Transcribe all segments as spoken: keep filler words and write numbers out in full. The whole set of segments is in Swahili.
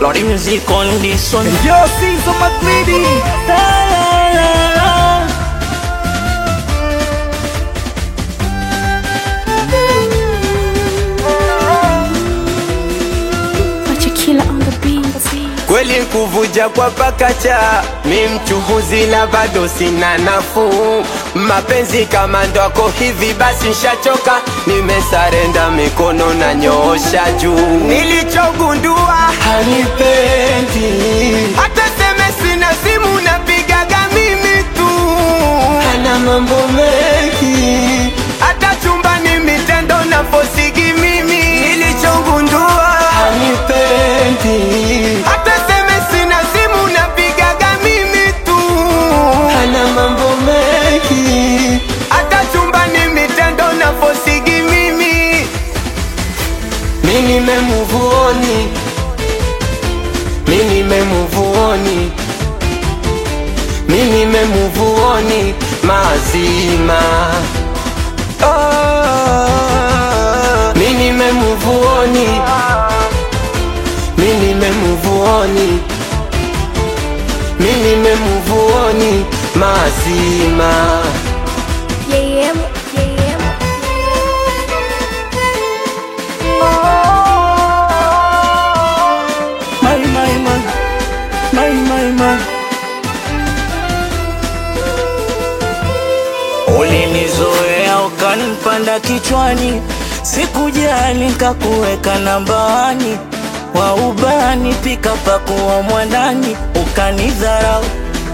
Lordy music on this one. Yo, Caesar McGreedy. La, la, la, la. Kweli kuvuja kwa pakacha, mi mchuhuzi na bado sina nafuu. Mapenzi kama ndoko hivi basi nshachoka, nimesarenda mikono na nyoosha juu. Nilichogundua hanipendi, hata seme sina simu napigaga mimi tu. Hana mambo mengi, hata chumbani mitendo na fosigi mimi. Nilichogundua hanipendi, hata seme sina simu napigaga mimi tu. Hana mambo mengi, hata chumbani mitendo na fosigi mimi. Mimi nimemuvuoni, mimi nimemuvuoni, mimi nimemuvuoni mazima. Oh, mimi nimemuvuoni, mimi nimemuvuoni, mimi nimemuvuoni mazima. Yeah, yeah, yeah. My, my, my, my, my, my. Ulinizoea ukanipanda kichwani, sikujali nikakuweka nambani. Wa ubani pika pakuwa mwandani, ukanidharau.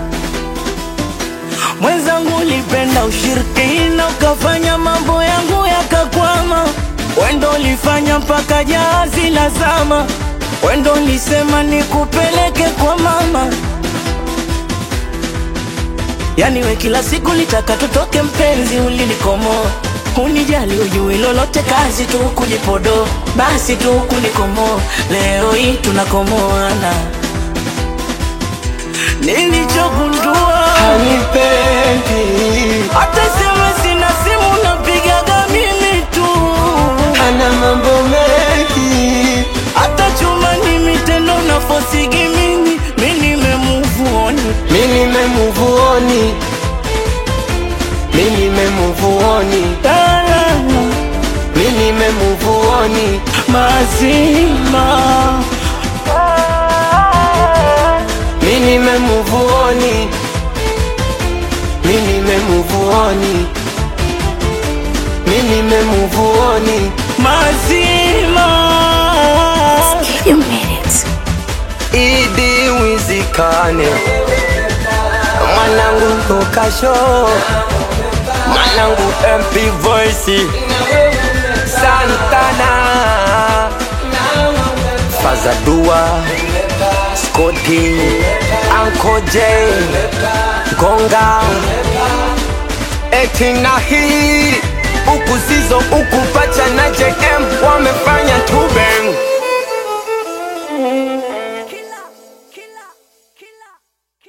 Mwenzangu ulipenda ushirikina, ukafanya mambo yangu yakakwama. Wendo ulifanya mpaka jahazi lazama, wendo ulisema nikupeleke kwa mama. Yani we kila siku litaka tutoke mpenzi, ulinikomoa. Unijali ujui lolote, kazi tu kujipodo, basi tu kunikomoa. Leo hii tunakomoana. Nilichogundua Hanipendi, hata sema sina simu napigaga mimi tu. hana mambo mengi, Hata chuma ni mitendo na fosigi mimi. Mimi nimemuvuoni, mimi nimemuvuoni, mimi nimemuvuoni, la, la, la. mimi nimemuvuoni Mazima, mimi nimemuvuoni, mimi nimemuvuoni, mimi nimemuvuoni. mazima. You made it. Idi Wizikane, mwanangu Lukasho, mwanangu M P Voice, Santana, Fazadua, Scotty, Uncle J, Gonga, Eti na hii uku Zizo, uku Pacha na J M wamefanya tu bang.